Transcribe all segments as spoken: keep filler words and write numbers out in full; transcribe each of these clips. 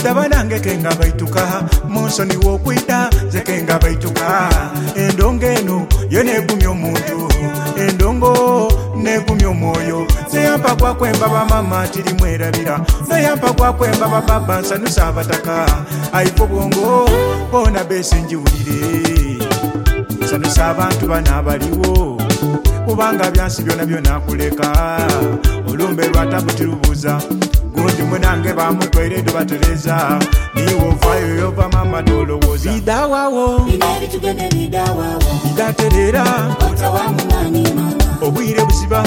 ndaba nange kenga baituka munsoni w'okwita ze kenga baituka endongo eno yo negumya omuntu endongo negumya omwoyo neyampa gwakwemba bamama tiri mwerabira neyampa gwakwemba bababa nsanusa abataka aifo bwongo bona besinjiwulire nsanusa abantu bana abaliwo kubanga byansi byona byona kuleka olumbe lwatabukirubuza gundi munange bamutwaire tubatereza niwo vayo yova mama nolowoza bidawawo bidaterera obwire busiba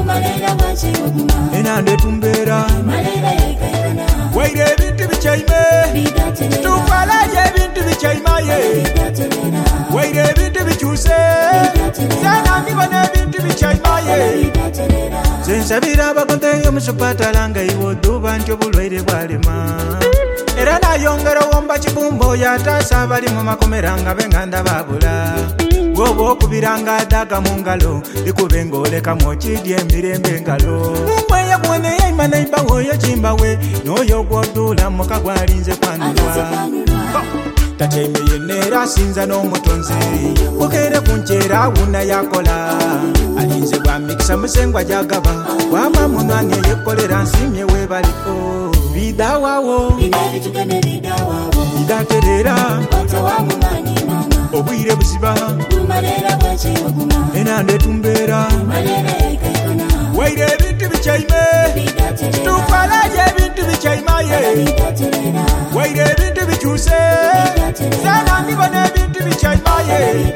enande tumbeera waire ebintu bikyaime tukalaye ebintu bikyaimaye waire ebintu bikyuse zanandibona ebintu bikyaimaye zensabira abakonteyo musupatala nga iwoduba nti obulwaire bwalema era nayongera owomba kibumbo yataasa abali mu makomera nga benganda babula gwoba okubiranga daga mu ngalo likube ng'olekamu okidya emirembe engalo mumweyo bwoneyaima naibawo oyo kimbawe n'oyo gw'oduula muka gwalinze kwanulwa tatyaime yenneera asinza n'omutonzi bukere ku nkyera awuna yakola alinze bwa mikisa musengwa gyagaba wama munwani eyekolera nsimye webaliko bidawawo bidaterera obwire busiba enande tumbeera waire ebintu bikyaime tukalaye ebintu bikyaimaye waire ebintu bikyuse zanandibona ebintu bikyaimaye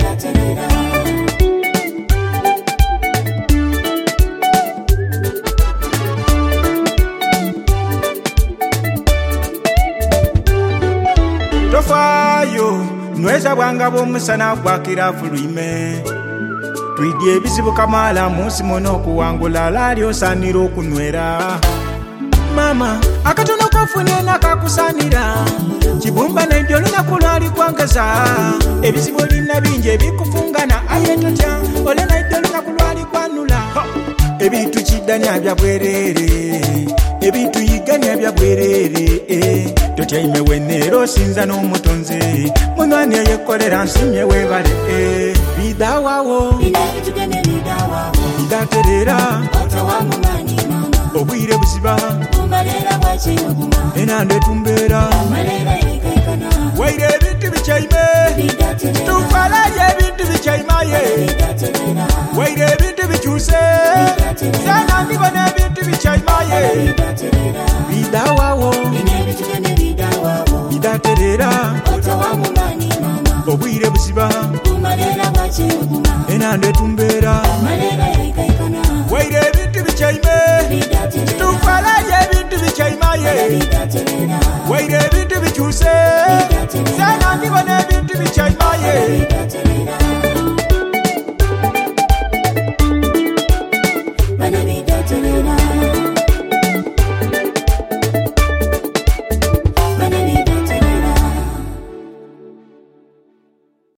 tofayo nweza bwanga bw'omusana gwakira fulwime twidye ebizibu kamala munsi mona okuwangula lali osanira okunywera mama akatono kofune nakakusanira kibumba naibyo olunaku lwali kwangaza ebizibu olina bingi ebikufungana aye totya ole naibyo olunaku lwali kwanula ebintu kiddanya bya bwerere ebintu yiganya bya bwerere totyaime wenneera osinza n'omutonzi munwani eyekolera nsimye webale bidawawo bidaterera obwire busiba enande tumbeera waire ebintu bikyaime tukalaye ebintu bikyaimaye waire ebintu bikyuse zanandibona ebintu bikyaimaye bidawawo bidaterera obwire busiba enande tumbeera waire ebintu bikyaime